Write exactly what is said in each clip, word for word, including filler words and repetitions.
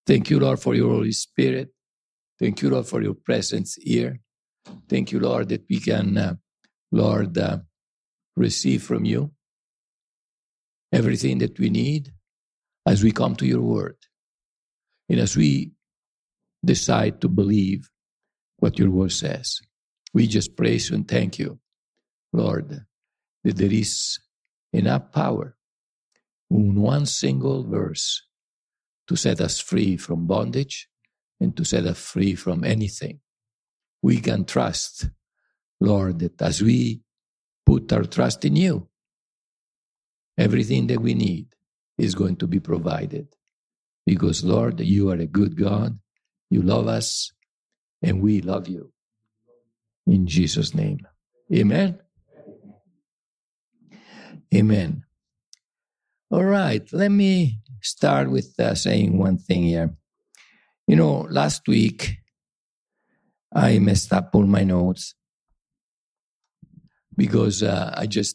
Thank you, Lord, for your Holy Spirit. Thank you, Lord, for your presence here. Thank you, Lord, that we can, uh, Lord, uh, receive from you everything that we need as we come to your word. And as we decide to believe what your word says, we just praise you and thank you, Lord, that there is enough power in one single verse to set us free from bondage and to set us free from anything. We can trust, Lord, that as we put our trust in you, everything that we need is going to be provided. Because, Lord, you are a good God. You love us, and we love you. In Jesus' name. Amen. Amen. All right, let me start with uh, saying one thing here. You know, last week, I messed up all my notes because uh, I just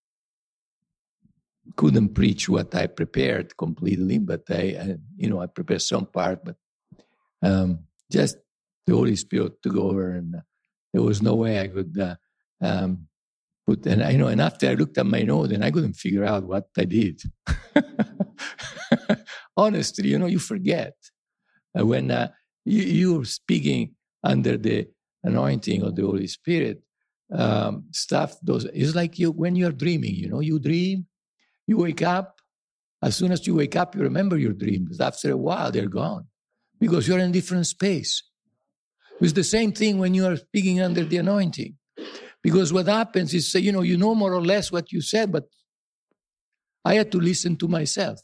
couldn't preach what I prepared completely, but I, I you know, I prepared some part, but um, just the Holy Spirit took over, and uh, there was no way I could uh, um, put, and I you know, and after I looked at my note, and I couldn't figure out what I did. Honestly, you know, you forget uh, when uh, you, you're speaking under the anointing of the Holy Spirit. Um, stuff those it's like you when you're dreaming. You know, you dream, you wake up. As soon as you wake up, you remember your dreams. After a while, they're gone because you're in a different space. It's the same thing when you are speaking under the anointing. Because what happens is, you know, you know more or less what you said, but I had to listen to myself.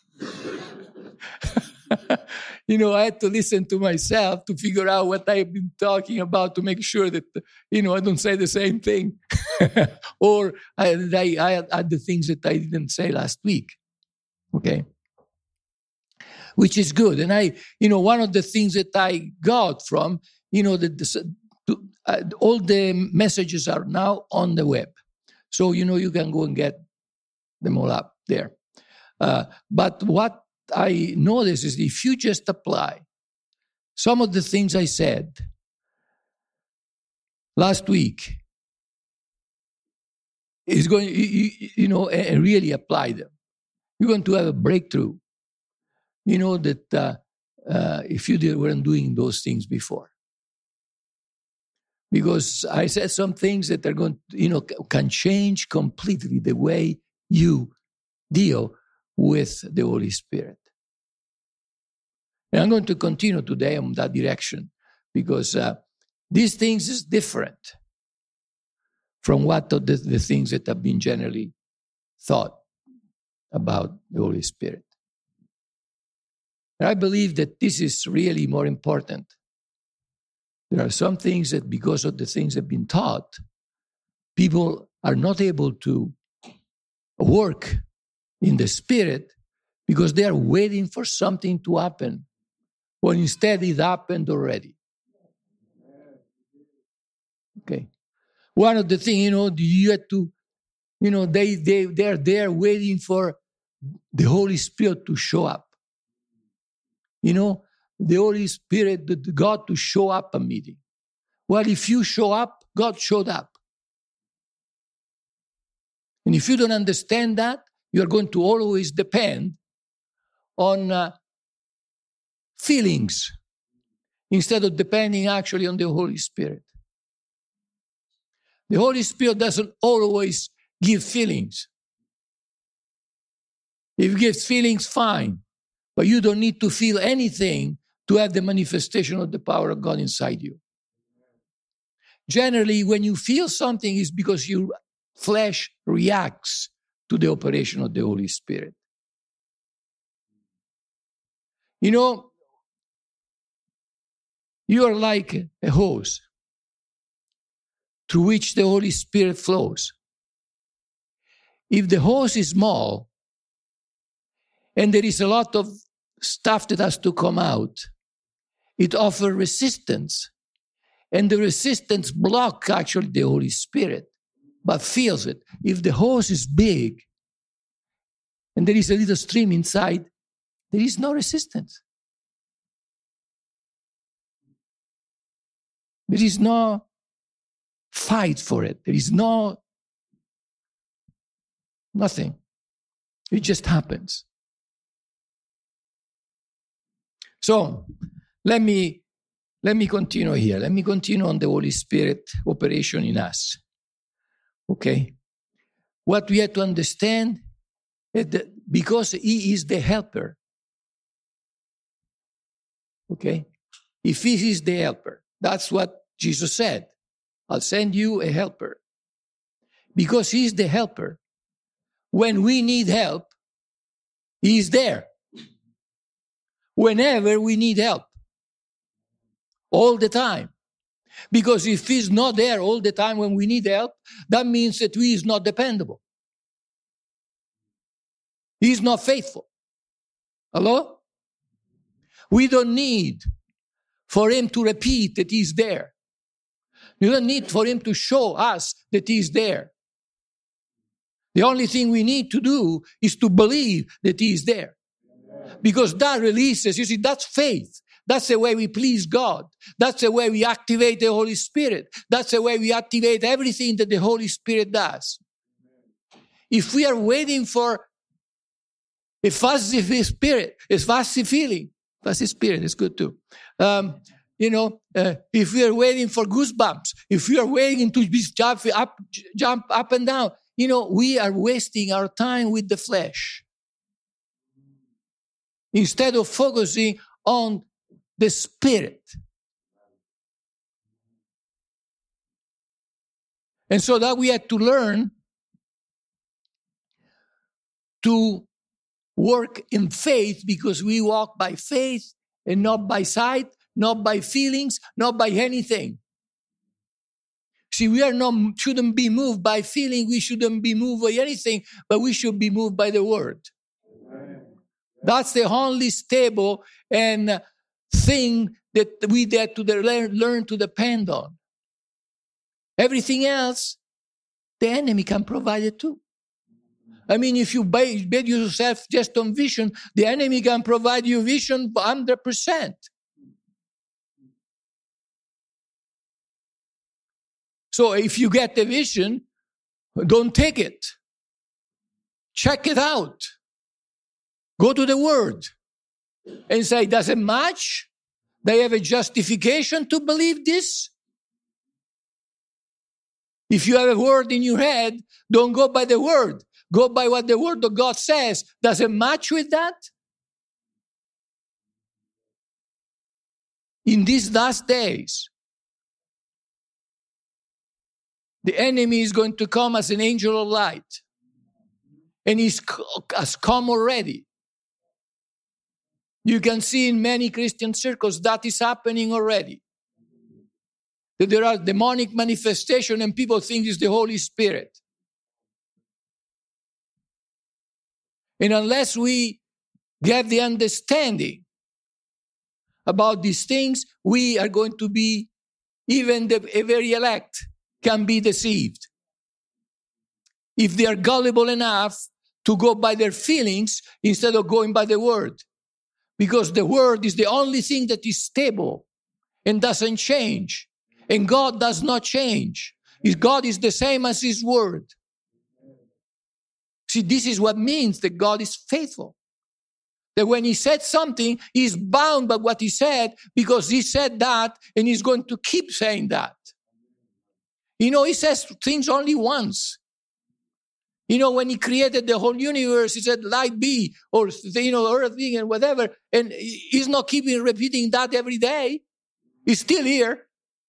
You know, I had to listen to myself to figure out what I've been talking about to make sure that, you know, I don't say the same thing. Or I, I, I add the things that I didn't say last week. Okay? Which is good. And I, you know, one of the things that I got from, you know, the, the, uh, all the messages are now on the web. So, you know, you can go and get them all up there. Uh, but what I notice is if you just apply some of the things I said last week, is going, you, you know, and really apply them, you're going to have a breakthrough. You know that uh, uh, if you did, weren't doing those things before. Because I said some things that are going to, you know, can change completely the way you deal with the Holy Spirit. And I'm going to continue today on that direction because uh, these things is different from what the, the things that have been generally thought about the Holy Spirit. And I believe that this is really more important. There are some things that because of the things that have been taught, people are not able to work in the Spirit because they are waiting for something to happen. When instead it happened already. Okay. One of the things, you know, you have to, you know, they, they, they're there waiting for the Holy Spirit to show up. You know, the Holy Spirit, the, the God to show up a meeting. Well, if you show up, God showed up. And if you don't understand that, you're going to always depend on uh, feelings instead of depending actually on the Holy Spirit. The Holy Spirit doesn't always give feelings. If he gives feelings, fine. But you don't need to feel anything to have the manifestation of the power of God inside you. Generally, when you feel something, it's because your flesh reacts to the operation of the Holy Spirit. You know, you are like a hose through which the Holy Spirit flows. If the hose is small and there is a lot of stuff that has to come out, it offers resistance. And the resistance blocks actually the Holy Spirit, but feels it. If the hose is big and there is a little stream inside, there is no resistance. There is no fight for it. There is no nothing. It just happens. So let me let me continue here. Let me continue on the Holy Spirit operation in us. Okay? What we have to understand is that because He is the helper. Okay? If He is the helper, that's what Jesus said. I'll send you a helper. Because He is the helper, when we need help, He is there. Whenever we need help. All the time. Because if He's not there all the time when we need help, that means that He is not dependable. He is not faithful. Hello? We don't need for Him to repeat that He's there. We don't need for Him to show us that He's there. The only thing we need to do is to believe that He is there. Because that releases, you see, that's faith. That's the way we please God. That's the way we activate the Holy Spirit. That's the way we activate everything that the Holy Spirit does. If we are waiting for a fuzzy spirit, a fuzzy feeling, fuzzy spirit is good too. Um, you know, uh, if we are waiting for goosebumps, if we are waiting to be jump up, jump up and down, you know, we are wasting our time with the flesh. Instead of focusing on the Spirit. And so that we had to learn to work in faith, because we walk by faith and not by sight, not by feelings, not by anything. See, we are not, shouldn't be moved by feeling, we shouldn't be moved by anything, but we should be moved by the Word. That's the only stable and thing that we had to learn, learn to depend on. Everything else, the enemy can provide it too. I mean, if you base yourself just on vision, the enemy can provide you vision one hundred percent. So if you get the vision, don't take it. Check it out. Go to the Word and say, does it match? They have a justification to believe this? If you have a word in your head, don't go by the Word. Go by what the Word of God says. Does it match with that? In these last days, the enemy is going to come as an angel of light. And he has come already. You can see in many Christian circles that is happening already. That there are demonic manifestations and people think it's the Holy Spirit. And unless we get the understanding about these things, we are going to be, even the very elect can be deceived. If they are gullible enough to go by their feelings instead of going by the Word. Because the Word is the only thing that is stable and doesn't change. And God does not change. God is the same as His Word. See, this is what means that God is faithful. That when He said something, He's bound by what He said, because He said that and He's going to keep saying that. You know, He says things only once. You know, when He created the whole universe, He said, light be, or, you know, earth being and whatever. And He's not keeping repeating that every day. He's still here.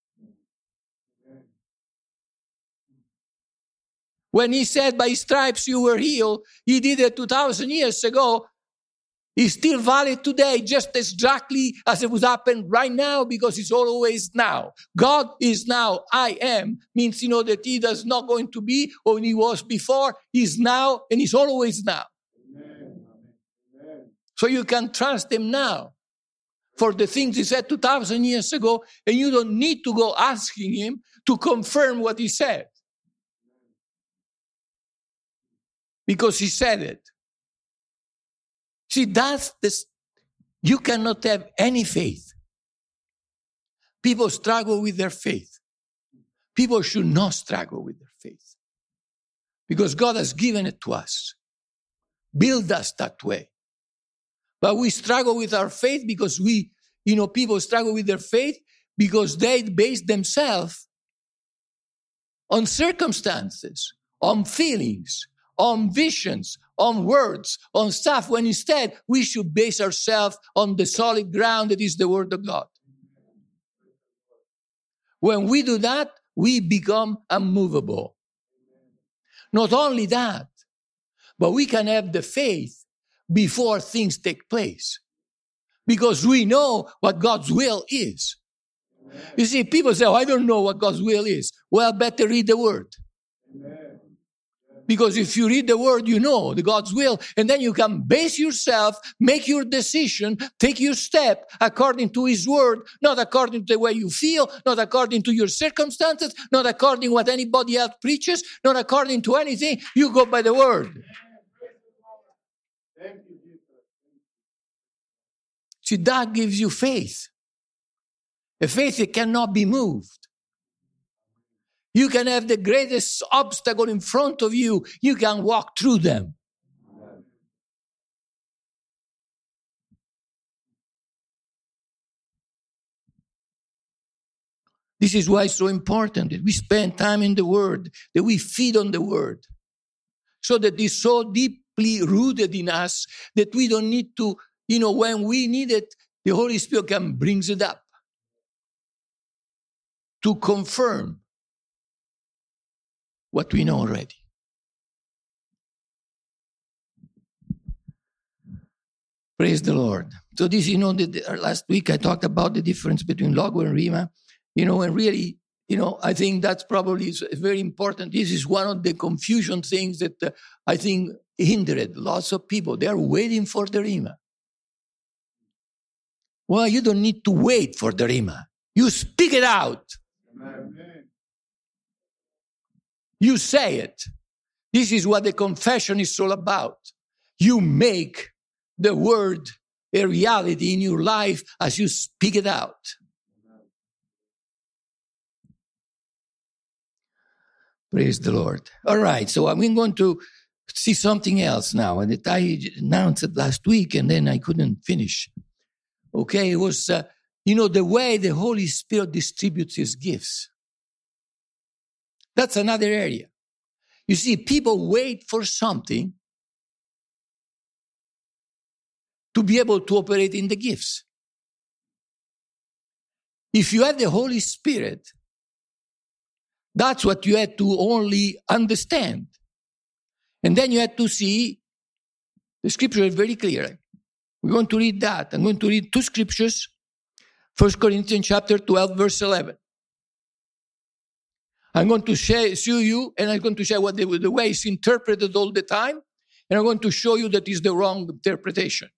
When He said, by stripes you were healed, He did it two thousand years ago. It's still valid today, just exactly as it was happened right now, because it's always now. God is now. I am means, you know, that He does not going to be, or He was before. He's now, and He's always now. Amen. Amen. So you can trust Him now for the things He said two thousand years ago, and you don't need to go asking Him to confirm what He said. Because He said it. See, that's this. You cannot have any faith. People struggle with their faith. People should not struggle with their faith because God has given it to us, build us that way. But we struggle with our faith because we, you know, people struggle with their faith because they base themselves on circumstances, on feelings, on visions, on words, on stuff, when instead we should base ourselves on the solid ground that is the Word of God. When we do that, we become unmovable. Not only that, but we can have the faith before things take place because we know what God's will is. You see, people say, oh, I don't know what God's will is. Well, better read the Word. Because if you read the Word, you know the God's will, and then you can base yourself, make your decision, take your step according to His Word, not according to the way you feel, not according to your circumstances, not according to what anybody else preaches, not according to anything. You go by the Word. See, that gives you faith. A faith that cannot be moved. You can have the greatest obstacle in front of you. You can walk through them. This is why it's so important that we spend time in the Word, that we feed on the Word, so that it's so deeply rooted in us that we don't need to, you know, when we need it, the Holy Spirit can bring it up to confirm what we know already. Praise the Lord. So this, you know, the, last week I talked about the difference between Logo and Rhema. You know, and really, you know, I think that's probably very important. This is one of the confusion things that uh, I think hindered lots of people. They are waiting for the Rhema. Well, you don't need to wait for the Rhema. You speak it out. Amen. You say it. This is what the confession is all about. You make the word a reality in your life as you speak it out. Praise the Lord. All right, so I'm going to see something else now, and that I announced it last week, and then I couldn't finish. Okay, it was, uh, you know, the way the Holy Spirit distributes His gifts. That's another area. You see, people wait for something to be able to operate in the gifts. If you have the Holy Spirit, that's what you had to only understand. And then you had to see, the scripture is very clear. We're going to read that. I'm going to read two scriptures. First Corinthians chapter twelve, verse eleven. I'm going to share, show you, and I'm going to share what the, the way it's interpreted all the time, and I'm going to show you that is the wrong interpretation.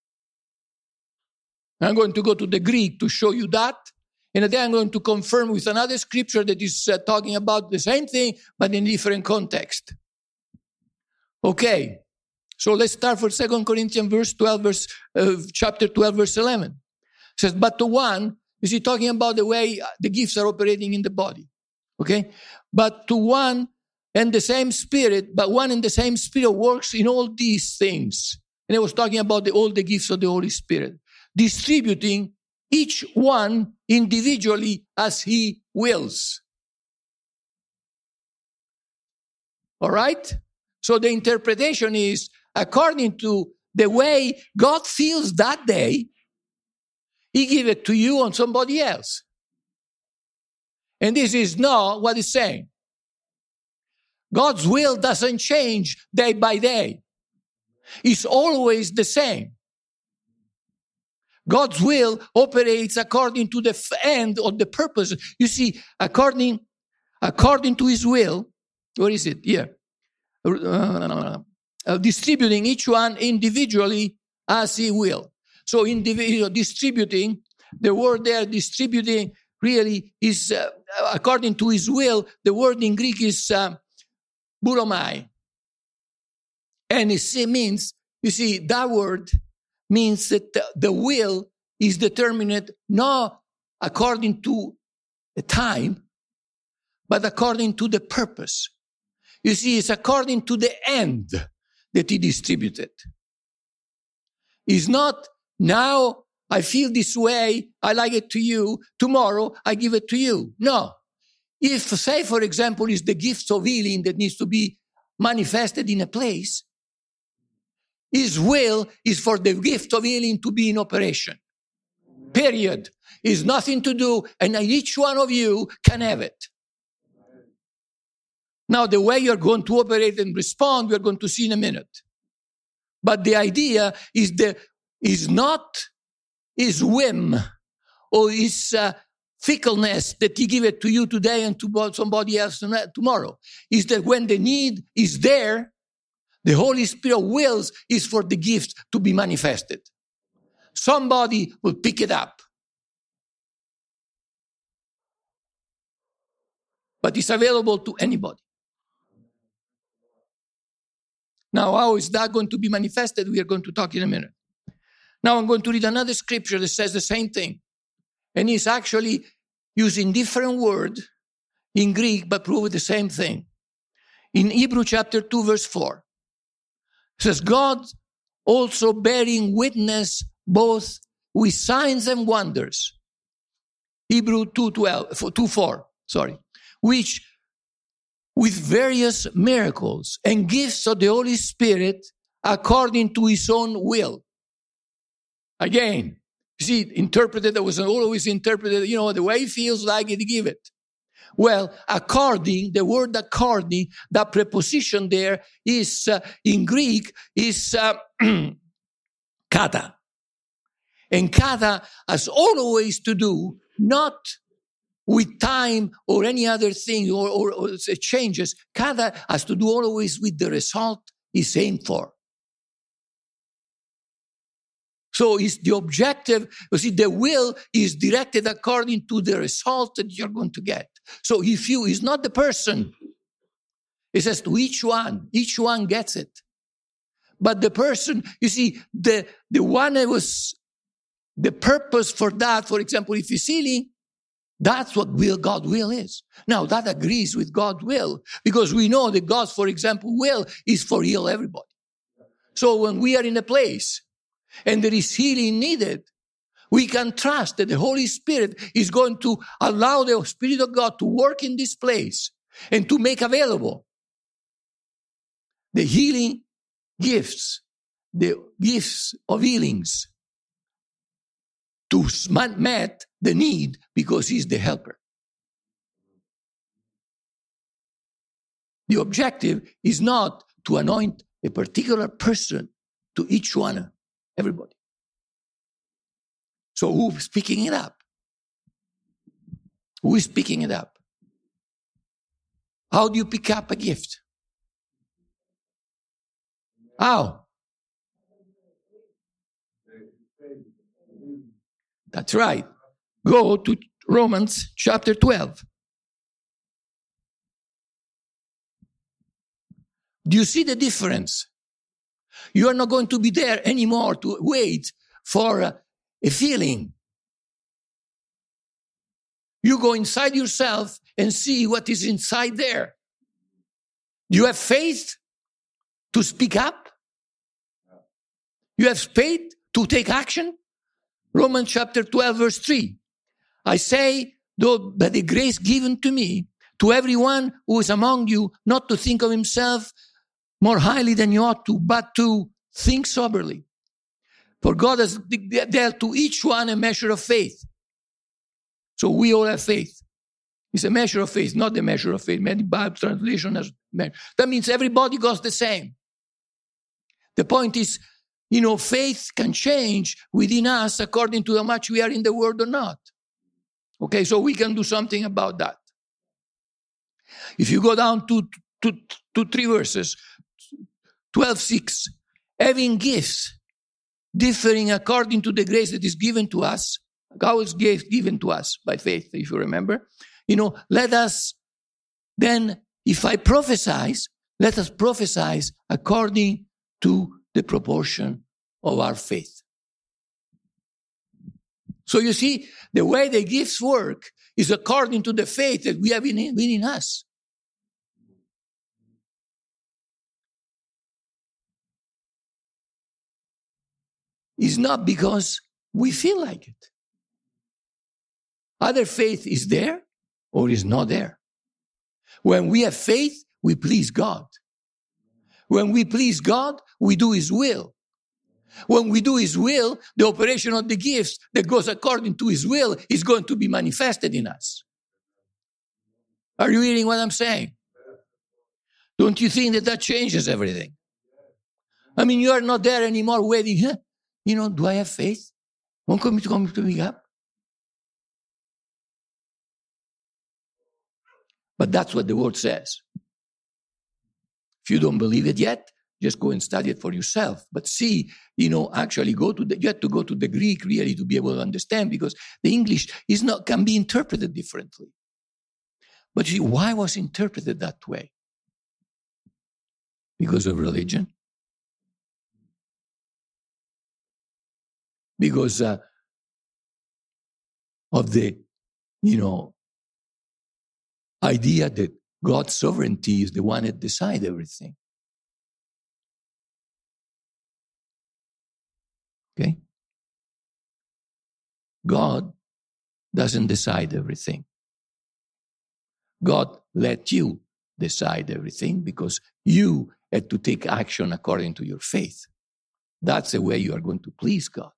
I'm going to go to the Greek to show you that, and then I'm going to confirm with another scripture that is uh, talking about the same thing, but in different context. Okay, so let's start for Second Corinthians verse twelve, verse uh, chapter twelve, verse eleven. It says, but to one, is he talking about the way the gifts are operating in the body? Okay, but to one and the same Spirit, but one and the same Spirit works in all these things. And I was talking about the, all the gifts of the Holy Spirit, distributing each one individually as He wills. All right? So the interpretation is according to the way God feels that day, He give it to you on somebody else. And this is not what it's saying. God's will doesn't change day by day. It's always the same. God's will operates according to the end of the purpose. You see, according, according to His will, where is it? Here. Uh, uh, distributing each one individually as He will. So individual distributing, the word there, distributing, really is, uh, according to His will, the word in Greek is uh, bouromai. And it means, you see, that word means that the will is determined not according to a time, but according to the purpose. You see, it's according to the end that he distributed. It's not, now I feel this way, I like it to you, tomorrow I give it to you. No. If, say, for example, it's the gift of healing that needs to be manifested in a place, his will is for the gift of healing to be in operation. Period. It's nothing to do, and each one of you can have it. Now, the way you're going to operate and respond, we're going to see in a minute. But the idea is the is not his whim or his uh, fickleness that he give it to you today and to somebody else tomorrow. Is that when the need is there, the Holy Spirit wills is for the gift to be manifested. Somebody will pick it up. But it's available to anybody. Now, how is that going to be manifested? We are going to talk in a minute. Now, I'm going to read another scripture that says the same thing. And it's actually using different words in Greek, but prove the same thing. In Hebrews chapter two, verse four, it says, God also bearing witness both with signs and wonders. Hebrews two, twelve, two, four, sorry. Which with various miracles and gifts of the Holy Spirit according to his own will. Again, you see, interpreted, that was always interpreted, you know, the way he feels like it, give it. Well, according, the word according, that preposition there is, uh, in Greek, is uh, kata. And kata has always to do, not with time or any other thing or, or, or changes. Kata has to do always with the result he's aimed for. So it's the objective, you see, the will is directed according to the result that you're going to get. So if you, is not the person, it says to each one, each one gets it. But the person, you see, the, the one that was, the purpose for that, for example, if he's healing, that's what will God will is. Now, that agrees with God's will, because we know that God's, for example, will is for heal everybody. So when we are in a place and there is healing needed, we can trust that the Holy Spirit is going to allow the Spirit of God to work in this place and to make available the healing gifts, the gifts of healings, to meet the need because he's the helper. The objective is not to anoint a particular person to each one, everybody. So who's picking it up? Who is picking it up? How do you pick up a gift? How? That's right. Go to Romans chapter twelve. Do you see the difference? You are not going to be there anymore to wait for a, a feeling. You go inside yourself and see what is inside there. You have faith to speak up. You have faith to take action. Romans chapter twelve, verse three. I say, though by the grace given to me, to everyone who is among you, not to think of himself more highly than you ought to, but to think soberly. For God has dealt to each one a measure of faith. So we all have faith. It's a measure of faith, not the measure of faith. Many Bible translation has measure. That means everybody goes the same. The point is, you know, faith can change within us according to how much we are in the Word or not. Okay, so we can do something about that. If you go down to, to, to three verses, twelve six, having gifts differing according to the grace that is given to us, God's gift given to us by faith, if you remember, you know, let us then, if I prophesy, let us prophesy according to the proportion of our faith. So you see, the way the gifts work is according to the faith that we have in, within us. It's not because we feel like it. Either faith is there or is not there. When we have faith, we please God. When we please God, we do His will. When we do His will, the operation of the gifts that goes according to His will is going to be manifested in us. Are you hearing what I'm saying? Don't you think that that changes everything? I mean, you are not there anymore waiting, huh? You know, do I have faith? Won't come to come to me up? But that's what the word says. If you don't believe it yet, just go and study it for yourself. But see, you know, actually go to the, you have to go to the Greek really to be able to understand, because the English is not, can be interpreted differently. But you see, why was it interpreted that way? Because of religion. Because uh, of the, you know, idea that God's sovereignty is the one that decides everything. Okay? God doesn't decide everything. God let you decide everything because you had to take action according to your faith. That's the way you are going to please God.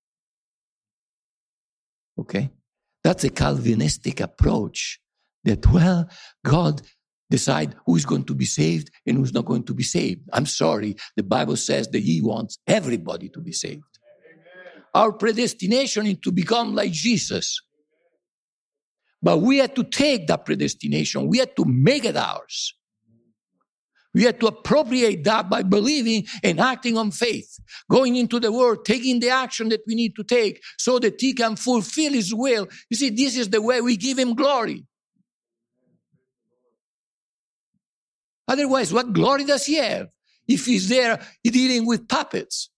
Okay? That's a Calvinistic approach that, well, God decide who is going to be saved and who's not going to be saved. I'm sorry, the Bible says that He wants everybody to be saved. Amen. Our predestination is to become like Jesus. But we had to take that predestination. We had to make it ours. We had to appropriate that by believing and acting on faith, going into the Word, taking the action that we need to take so that He can fulfill His will. You see, this is the way we give Him glory. Otherwise, what glory does He have if He's there dealing with puppets?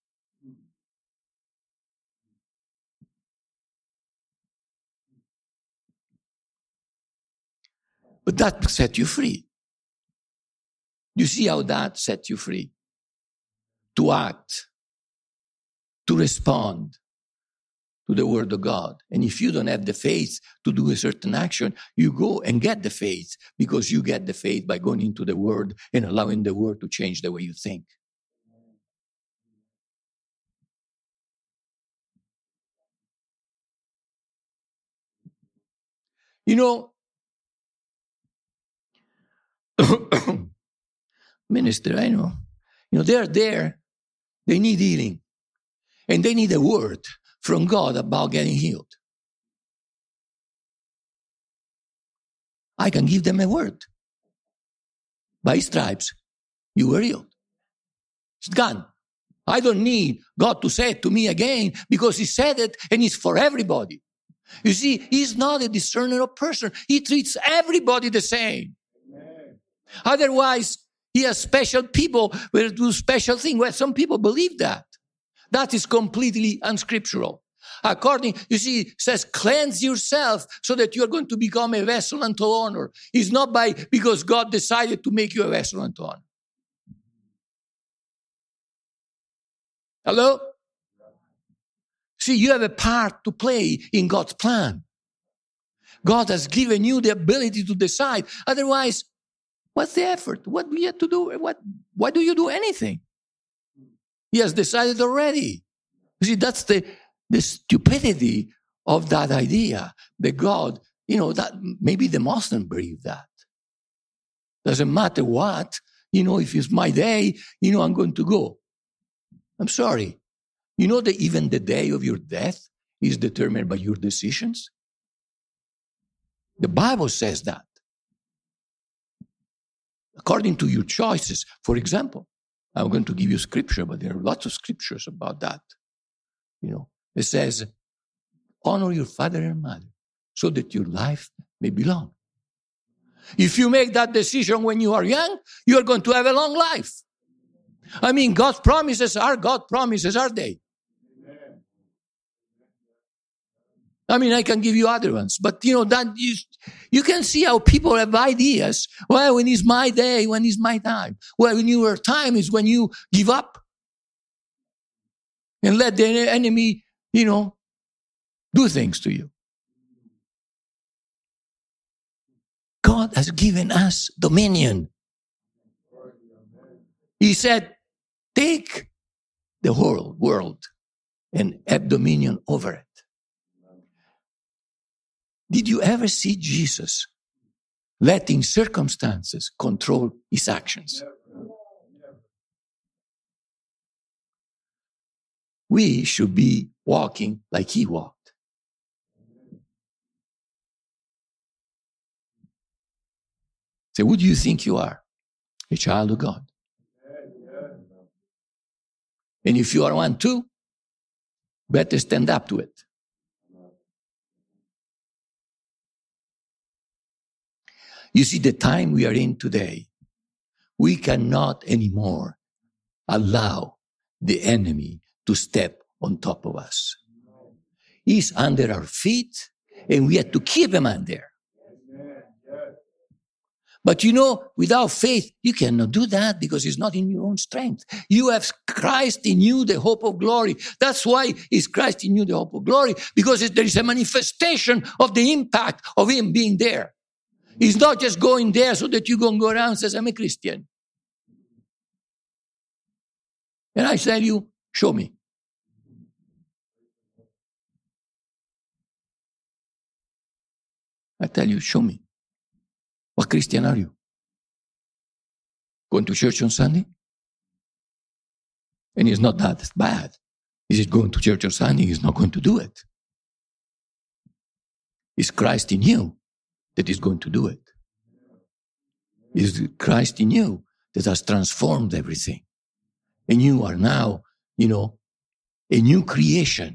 But that set you free. You see how that set you free? To act, to respond to the Word of God. And if you don't have the faith to do a certain action, you go and get the faith, because you get the faith by going into the Word and allowing the Word to change the way you think. You know, minister, I know, you know, they're there, they need healing, and they need a word from God about getting healed. I can give them a word. By His stripes, you were healed. It's gone. I don't need God to say it to me again, because He said it and it's for everybody. You see, He's not a discerner of person. He treats everybody the same. Amen. Otherwise, He has special people who do special things. Well, some people believe that. That is completely unscriptural. According, you see, it says, cleanse yourself so that you are going to become a vessel unto honor. It's not by because God decided to make you a vessel unto honor. Hello? See, you have a part to play in God's plan. God has given you the ability to decide. Otherwise, what's the effort? What do you have to do? What, why do you do anything? He has decided already. You see, that's the, the stupidity of that idea that God, you know, that maybe the Muslims believe that. Doesn't matter what, you know, if it's my day, you know, I'm going to go. I'm sorry. You know that even the day of your death is determined by your decisions? The Bible says that. According to your choices. For example, I'm going to give you scripture, but there are lots of scriptures about that. You know, it says, honor your father and mother so that your life may be long. If you make that decision when you are young, you are going to have a long life. I mean, God's promises are God's promises, are they? I mean, I can give you other ones, but you know, that you, you can see how people have ideas. Well, when is my day? When is my time? Well, when your time is when you give up and let the enemy, you know, do things to you. God has given us dominion. He said, take the whole world and have dominion over it. Did you ever see Jesus letting circumstances control his actions? We should be walking like he walked. So who do you think you are? A child of God. And if you are one too, better stand up to it. You see, the time we are in today, we cannot anymore allow the enemy to step on top of us. He's under our feet, and we have to keep him under. But you know, without faith, you cannot do that because it's not in your own strength. You have Christ in you, the hope of glory. That's why is Christ in you, the hope of glory, because there is a manifestation of the impact of him being there. He's not just going there so that you can go around and say, I'm a Christian. And I tell you, show me. I tell you, show me. What Christian are you? Going to church on Sunday? And it's not that bad. Is it going to church on Sunday? He's not going to do it. It's Christ in you that is going to do it. It's Christ in you that has transformed everything. And you are now, you know, a new creation.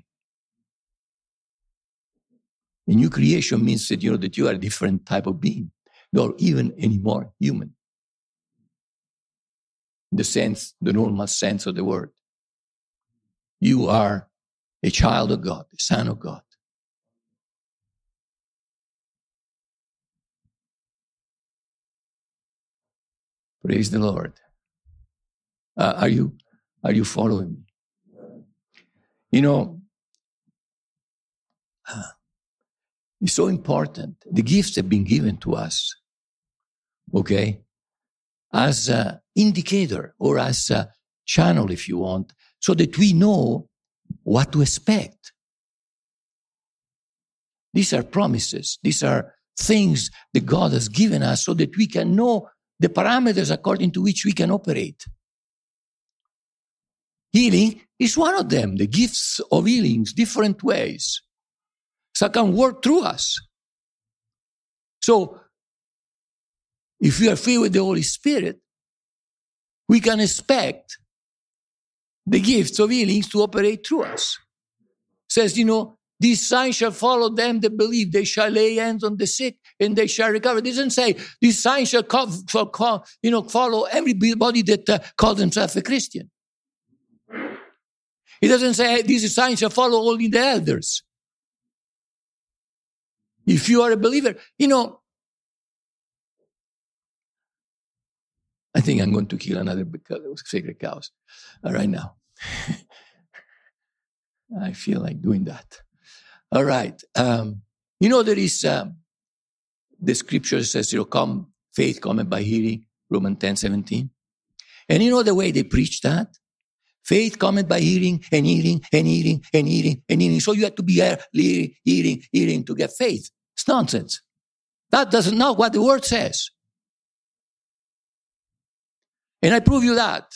A new creation means that, you know, that you are a different type of being, not even any more human. In the sense, the normal sense of the word. You are a child of God, a son of God. Praise the Lord. Uh, are you, are you following me? You know, uh, it's so important. The gifts have been given to us, okay, as an indicator or as a channel, if you want, so that we know what to expect. These are promises. These are things that God has given us so that we can know the parameters according to which we can operate. Healing is one of them. The gifts of healings, different ways. So can work through us. So, if we are filled with the Holy Spirit, we can expect the gifts of healings to operate through us. It says, you know, these signs shall follow them that believe. They shall lay hands on the sick and they shall recover. It doesn't say these signs shall, co- for, co- you know, follow everybody that uh, calls themselves a Christian. It doesn't say these signs shall follow only the elders. If you are a believer, you know, I think I'm going to kill another sacred cows right now. I feel like doing that. All right. Um, you know, there is, um, the scripture says, you know, come, faith cometh by hearing, Romans ten seventeen. And you know the way they preach that? Faith cometh by hearing and hearing and hearing and hearing and hearing. So you have to be hearing, hearing, hearing to get faith. It's nonsense. That doesn't know what the word says. And I prove you that.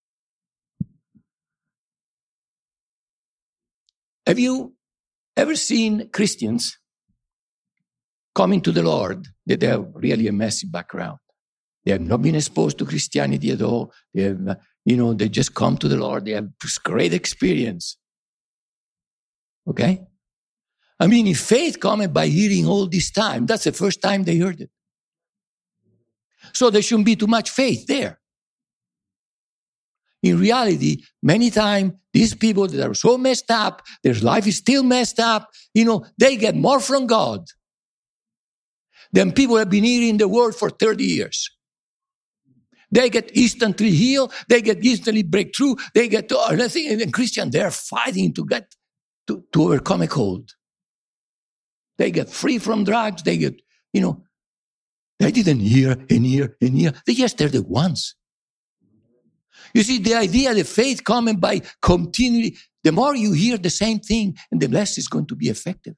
Have you ever seen Christians coming to the Lord that have really a messy background? They have not been exposed to Christianity at all. They have, you know, they just come to the Lord. They have great experience. Okay? I mean, if faith cometh by hearing all this time, that's the first time they heard it. So there shouldn't be too much faith there. In reality, many times, these people that are so messed up, their life is still messed up, you know, they get more from God than people have been hearing the word for thirty years. They get instantly healed. They get instantly breakthrough. They get to other things. And Christians, they're fighting to get to, to overcome a cold. They get free from drugs. They get, you know, they didn't hear and hear and hear. They just heard it once. You see, the idea of faith coming by continually, the more you hear the same thing, and the less it's going to be effective.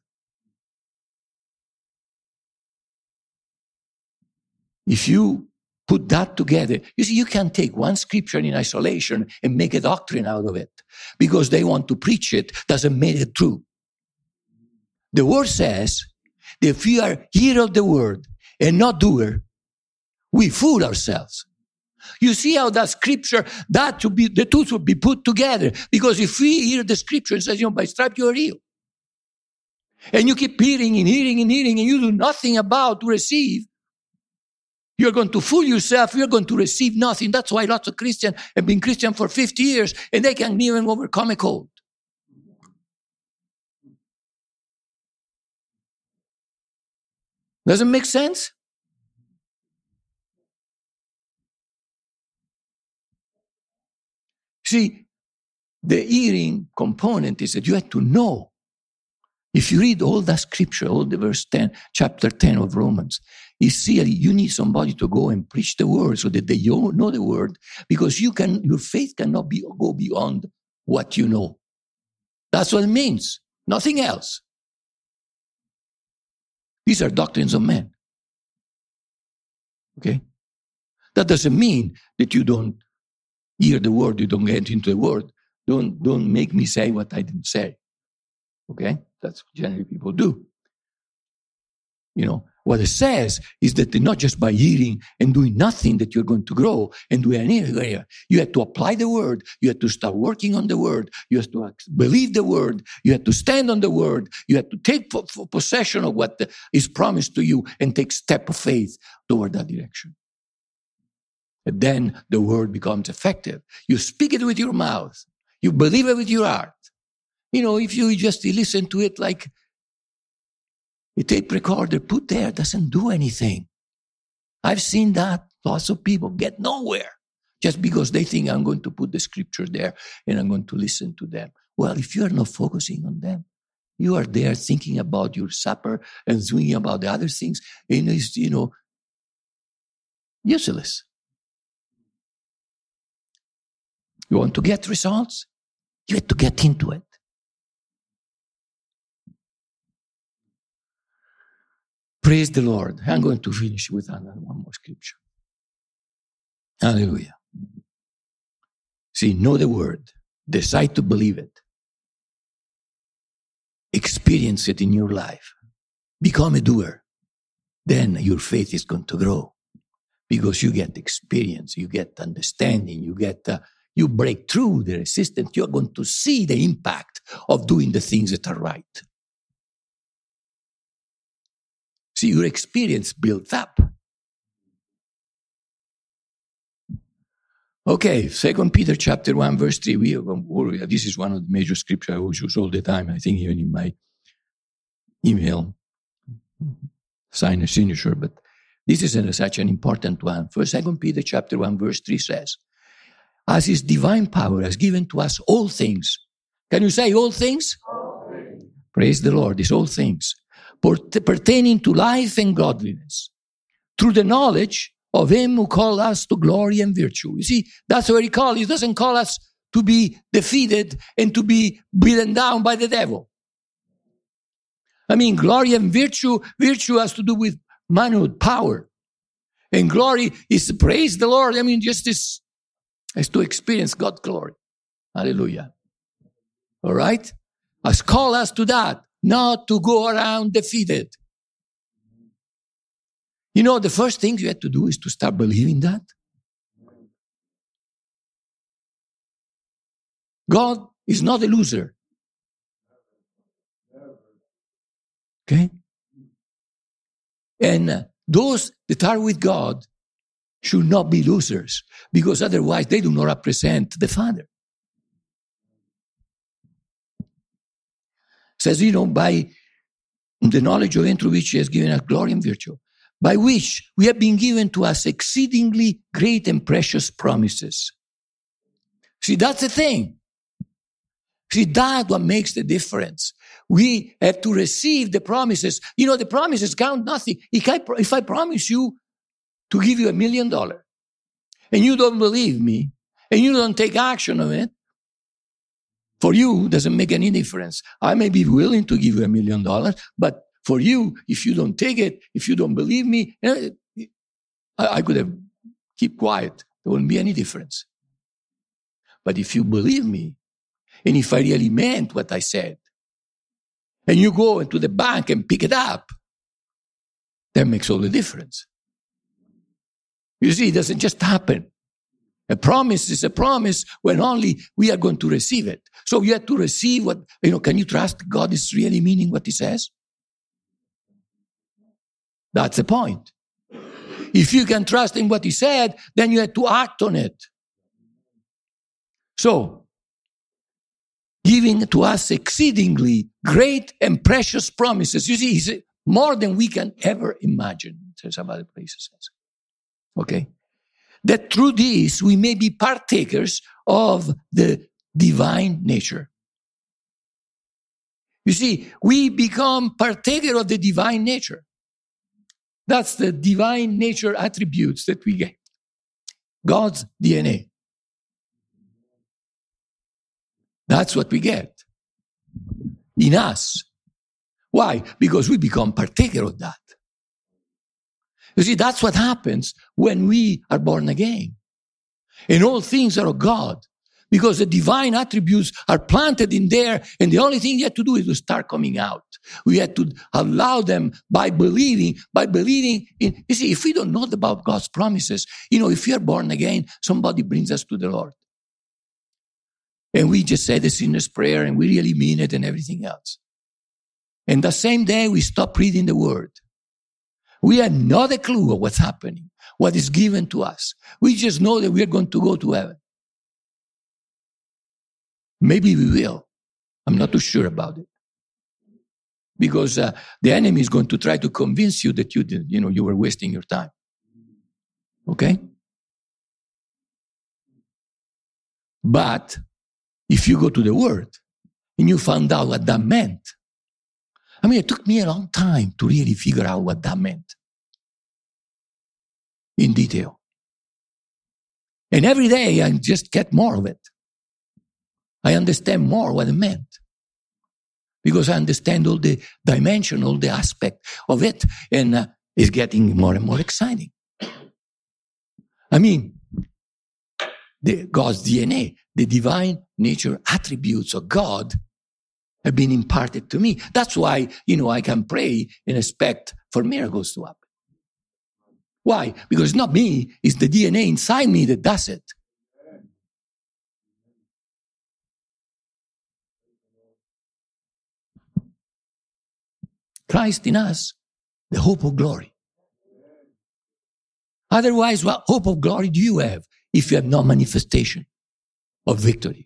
If you put that together, you see, you can take one scripture in isolation and make a doctrine out of it because they want to preach it, doesn't make it true. The word says that if we are hearer of the word and not doer, we fool ourselves. You see how that scripture, that to be, the two should be put together. Because if we hear the scripture, it says, you know, by stripes you are healed. And you keep hearing and hearing and hearing and you do nothing about to receive, you're going to fool yourself. You're going to receive nothing. That's why lots of Christians have been Christian for fifty years and they can't even overcome a cold. Doesn't make sense? See, the hearing component is that you have to know. If you read all that scripture, all the verse ten, chapter ten of Romans, you see you need somebody to go and preach the word so that they know the word, because you can, your faith cannot be, go beyond what you know. That's what it means. Nothing else. These are doctrines of men. Okay? That doesn't mean that you don't hear the word, you don't get into the word. Don't, don't make me say what I didn't say. Okay? That's what generally people do. You know, what it says is that not just by hearing and doing nothing that you're going to grow and do anything. You have to apply the word. You have to start working on the word. You have to believe the word. You have to stand on the word. You have to take possession of what is promised to you and take step of faith toward that direction. And then the word becomes effective. You speak it with your mouth. You believe it with your heart. You know, if you just listen to it like a tape recorder put there, doesn't do anything. I've seen that. Lots of people get nowhere just because they think I'm going to put the scripture there and I'm going to listen to them. Well, if you are not focusing on them, you are there thinking about your supper and thinking about the other things, and it's, you know, useless. You want to get results? You have to get into it. Praise the Lord. I'm going to finish with another one more scripture. Hallelujah. See, know the word. Decide to believe it. Experience it in your life. Become a doer. Then your faith is going to grow. Because you get experience, you get understanding, you get, uh, you break through the resistance. You're going to see the impact of doing the things that are right. See, your experience builds up. Okay, Second Peter chapter one, verse three. We are, this is one of the major scriptures I always use all the time. I think even in my email, sign a signature, but this is an, such an important one. First, Second Peter chapter one, verse three says, as his divine power has given to us all things. Can you say all things? All things. Praise the Lord, it's all things. Pertaining to life and godliness, through the knowledge of him who called us to glory and virtue. You see, that's what he called. He doesn't call us to be defeated and to be beaten down by the devil. I mean, glory and virtue, virtue has to do with manhood, power. And glory is to praise the Lord. I mean, just this is to experience God's glory. Hallelujah. All right? Has called us to that. Not to go around defeated. You know, the first thing you have to do is to start believing that. God is not a loser. Okay? And uh, those that are with God should not be losers, because otherwise they do not represent the Father. It says, you know, by the knowledge of him through which he has given us glory and virtue, by which we have been given to us exceedingly great and precious promises. See, that's the thing. See, that's what makes the difference. We have to receive the promises. You know, the promises count nothing. If I, if I promise you to give you a million dollars, and you don't believe me, and you don't take action on it, for you, doesn't make any difference. I may be willing to give you a million dollars, but for you, if you don't take it, if you don't believe me, I, I could have keep quiet. There wouldn't be any difference. But if you believe me, and if I really meant what I said, and you go into the bank and pick it up, that makes all the difference. You see, it doesn't just happen. A promise is a promise when only we are going to receive it. So you have to receive what, you know, can you trust God is really meaning what he says? That's the point. If you can trust in what he said, then you have to act on it. So, giving to us exceedingly great and precious promises. You see, it's more than we can ever imagine. Some other places says. Okay? That through this we may be partakers of the divine nature. You see, we become partaker of the divine nature. That's the divine nature attributes that we get. God's D N A. That's what we get in us. Why? Because we become partaker of that. You see, that's what happens when we are born again. And all things are of God. Because the divine attributes are planted in there, and the only thing you have to do is to start coming out. We have to allow them by believing, by believing in, you see, if we don't know about God's promises, you know, if we are born again, somebody brings us to the Lord. And we just say the sinner's prayer, and we really mean it and everything else. And the same day we stop reading the Word. We have not a clue of what's happening, what is given to us. We just know that we are going to go to heaven. Maybe we will. I'm not too sure about it. Because uh, the enemy is going to try to convince you that you did, you know, you were wasting your time. Okay? But if you go to the Word and you found out what that meant, I mean, it took me a long time to really figure out what that meant in detail. And every day I just get more of it. I understand more what it meant. Because I understand all the dimension, all the aspect of it. And uh, it's getting more and more exciting. I mean, the, God's D N A, the divine nature attributes of God have been imparted to me. That's why, you know, I can pray and expect for miracles to happen. Why? Because it's not me, it's the D N A inside me that does it. Christ in us, the hope of glory. Otherwise, what hope of glory do you have if you have no manifestation of victory?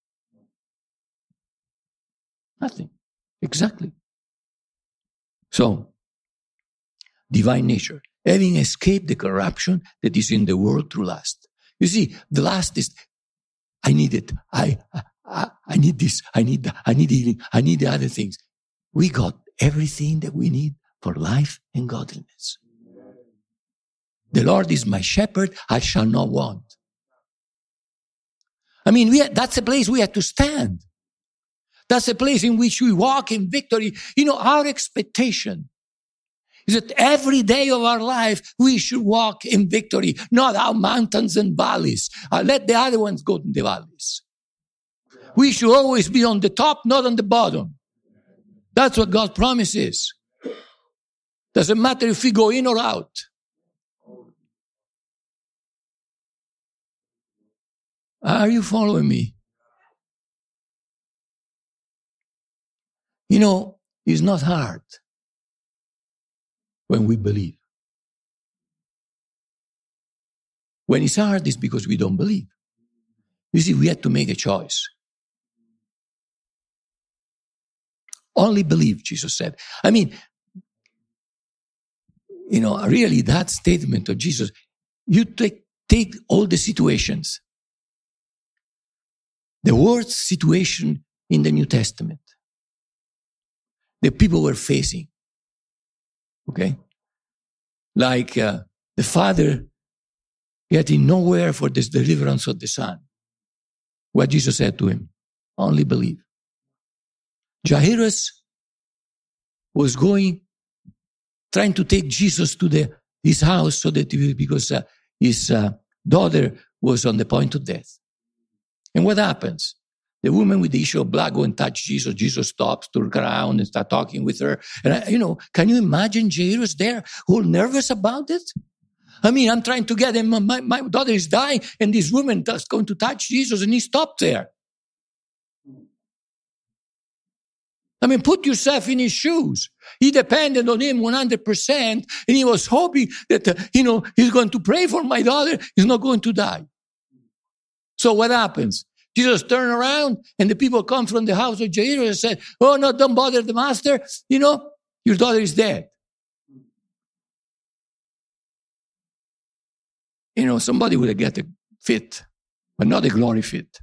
Nothing. Exactly. So, divine nature, having escaped the corruption that is in the world through lust. You see, the lust is, I need it. I, I, I need this. I need that. I need healing. I need the other things. We got everything that we need for life and godliness. The Lord is my shepherd. I shall not want. I mean, we have, that's a place we have to stand. That's a place in which we walk in victory. You know, our expectation is that every day of our life, we should walk in victory, not our mountains and valleys. Uh, let the other ones go to the valleys. We should always be on the top, not on the bottom. That's what God promises. Doesn't matter if we go in or out. Are you following me? You know, it's not hard when we believe. When it's hard, it's because we don't believe. You see, we had to make a choice. Only believe, Jesus said. I mean, you know, really that statement of Jesus, you take, take all the situations, the worst situation in the New Testament, the people were facing, okay? Like uh, the father getting nowhere for this deliverance of the son. What Jesus said to him, only believe. Jairus was going, trying to take Jesus to the, his house so that he, because uh, his uh, daughter was on the point of death. And what happens? The woman with the issue of blood go and touch Jesus. Jesus stops, turns around and start talking with her. And, I, you know, can you imagine Jairus there, all nervous about it? I mean, I'm trying to get him. My, my daughter is dying, and this woman is going to touch Jesus, and he stopped there. I mean, put yourself in his shoes. He depended on him one hundred percent, and he was hoping that, uh, you know, he's going to pray for my daughter. He's not going to die. So what happens? Jesus turned around, and the people come from the house of Jairus and said, oh, no, don't bother the master. You know, your daughter is dead. You know, somebody would have got a fit, but not a glory fit.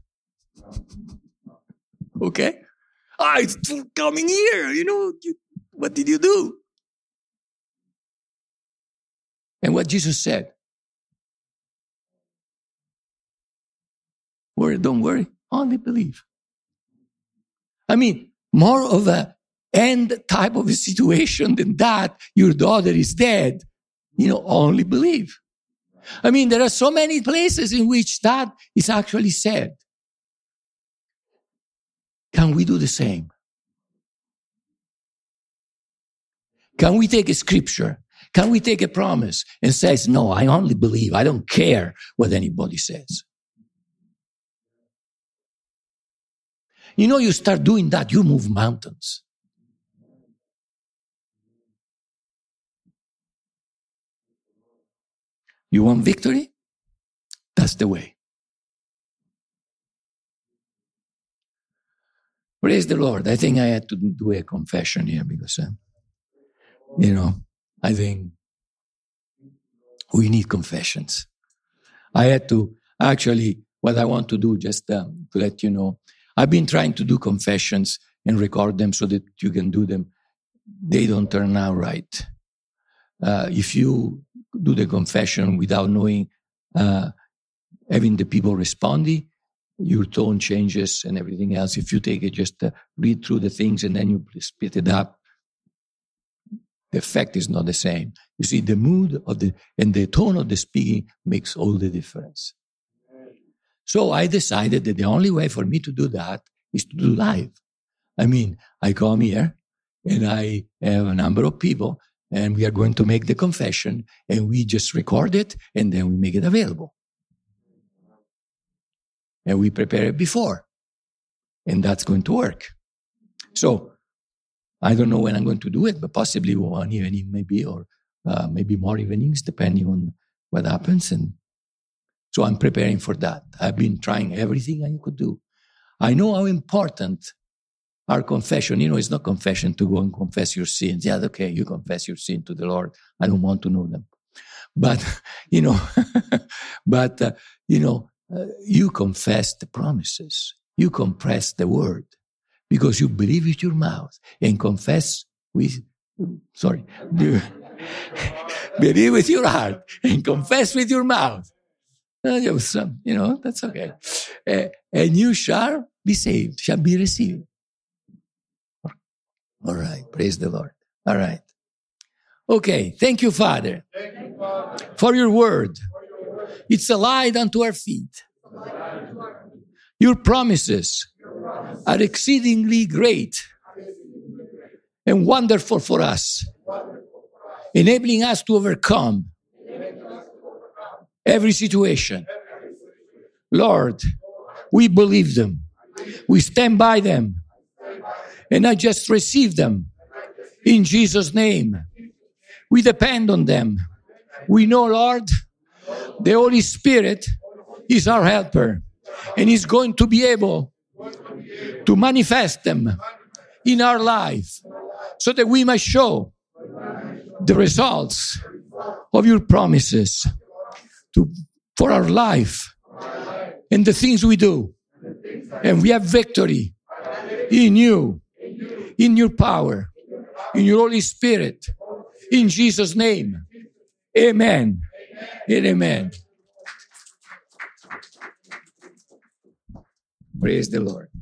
Okay? Ah, it's coming here. You know, you, what did you do? And what Jesus said, worry, don't worry, only believe. I mean, more of a end type of a situation than that, your daughter is dead. You know, only believe. I mean, there are so many places in which that is actually said. Can we do the same? Can we take a scripture? Can we take a promise and say, no, I only believe. I don't care what anybody says. You know, you start doing that, you move mountains. You want victory? That's the way. Praise the Lord. I think I had to do a confession here because, uh, you know, I think we need confessions. I had to, actually, what I want to do, just um, to let you know, I've been trying to do confessions and record them so that you can do them. They don't turn out right. Uh, if you do the confession without knowing, uh, having the people responding, your tone changes and everything else. If you take it, just uh, read through the things and then you split it up, the effect is not the same. You see, the mood of the and the tone of the speaking makes all the difference. So I decided that the only way for me to do that is to do live. I mean, I come here and I have a number of people and we are going to make the confession and we just record it and then we make it available. And we prepare it before. And that's going to work. So I don't know when I'm going to do it, but possibly one evening maybe, or uh, maybe more evenings, depending on what happens. And so I'm preparing for that. I've been trying everything I could do. I know how important our confession, you know, it's not confession to go and confess your sins. Yeah, okay, you confess your sin to the Lord. I don't want to know them. But, you know, but, uh, you know, uh, you confess the promises. You confess the word because you believe with your mouth and confess with, sorry, believe with your heart and confess with your mouth. Uh, you know, that's okay. Uh, and you shall be saved, shall be received. All right. Praise the Lord. All right. Okay. Thank you, Father, Thank you, Father. For your word. It's a light unto our feet. Your promises are exceedingly great and wonderful for us, enabling us to overcome every situation. Lord, we believe them. We stand by them. And I just receive them in Jesus' name. We depend on them. We know, Lord, The Holy Spirit is our helper, and He's going to be able to manifest them in our life so that we might show the results of your promises to, for our life and the things we do. And we have victory in you, in your power, in your Holy Spirit, in Jesus' name. Amen and amen. Praise the Lord.